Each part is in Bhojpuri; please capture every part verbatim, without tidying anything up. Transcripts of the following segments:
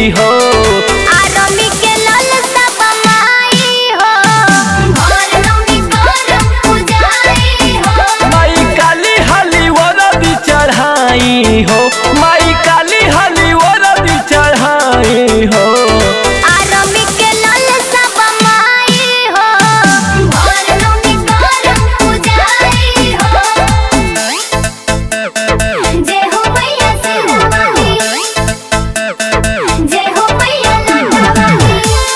हो। आरमी के लाल सब माई हो, भोर नौमी करम पूजाई हो। माई काली हाली वरदी चढ़ाई हो, माई काली हाली वरदी चढ़ाई हो। आरमी के लाल सब माई हो, भोर नौमी करम पूजाई हो। जय हो मैया सिरवानी, जय हो मैया लाडवानी।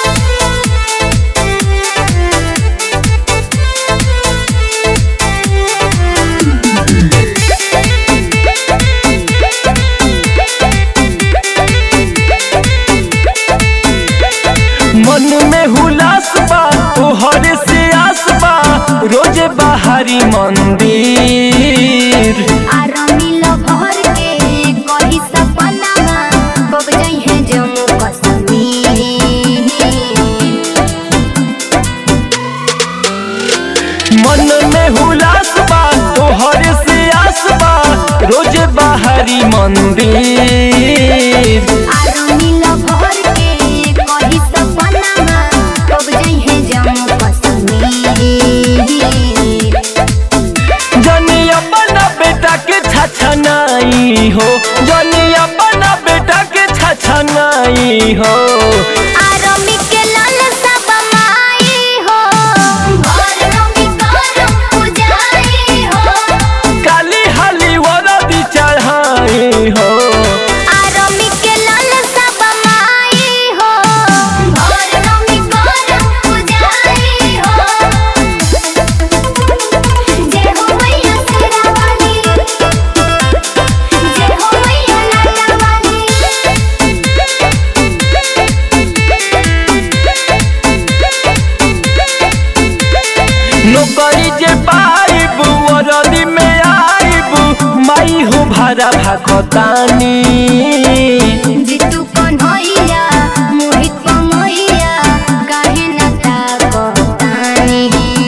मन में हुलास बा तोहर से आस बा, रोजे बाहरी मंदिर। आरमी लभर के कही सपना कब जाई है जम्मू कश्मीर। मन में हुलास बा तोहर से आस बा, रोजे बाहरी मंदिर। आरमी लभर के कही सपना कब जाई है जम्मू कश्मीर। जनी अपना बेटा के छछनाई हो, जनी अपना बेटा के छछनाई हो। आरमी के लाल सब माई हो, भोर नौमी करम पूजाई हो। काली हाली वरदी चढ़ाई हो। आरमी के लाल सब माई हो, भोर नौमी करम पूजाई हो। जय हो मैया सिरवानी, जय हो मैया लाडवानी। नौकरी जे पाइब वरदी में आइब, माई हो भारा भागतानी। जितू कन्हैया मोहित कन्हैया काहे न ताकतानी।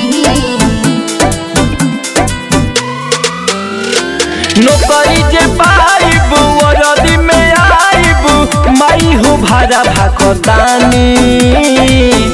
नौकरी जे पाइब वरदी में आइब, माई हो भारा भागतानी।